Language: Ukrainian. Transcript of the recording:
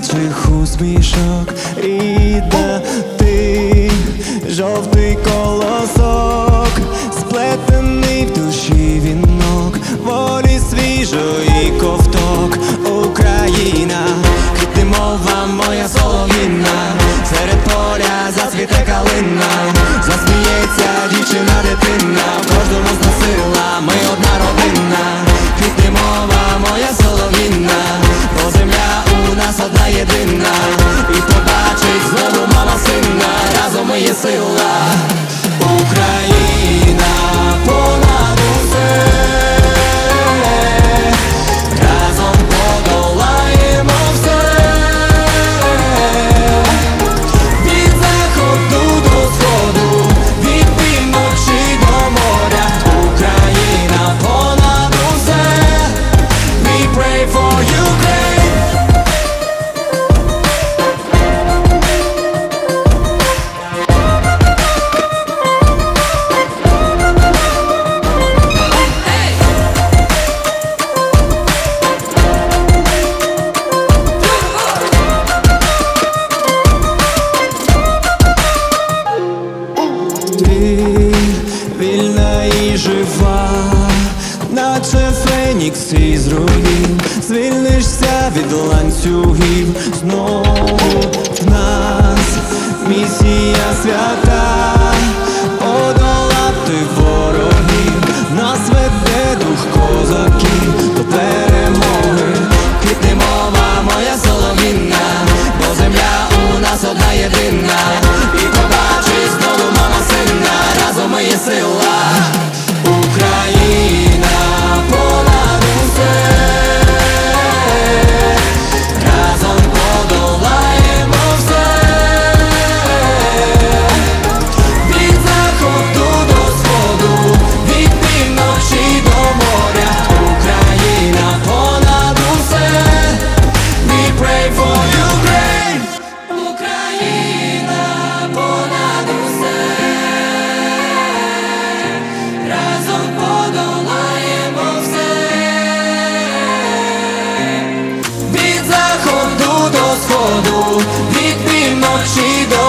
дитячих усмішок іде ти, жовтий колосок, сплетений в душі вінок, волі свіжої ковток. Україна, квіти мова моя солов'їна, серед поля зацвіте калина, засміється дівчина, дитина, в кожному з нас сила, ми одна родина. Квіти мова моя солов'їна, бо земля у нас одна єдина, і побачить знову мама сина, разом ми є сила. Україна понад усе, разом подолаємо все, від заходу до сходу, від півночі до моря. Україна понад усе, we pray for Ukraine. Ти вільна і жива, наче фенікс із руїн, звільнишся від ланцюгів. Знову в нас місія свята, подолати ворогів, нас веде дух козаків до перемоги. Квітне мова моя солов'їна, бо земля у нас одна єдина, і побачить знову мама сина, разом ми є сила. Україна понад усе, разом подолаємо все, від заходу до сходу, від півночі до моря. Україна понад усе, we pray for Ukraine. Україна понад усе, разом подолаємо все, від заходу до сходу, від півночі до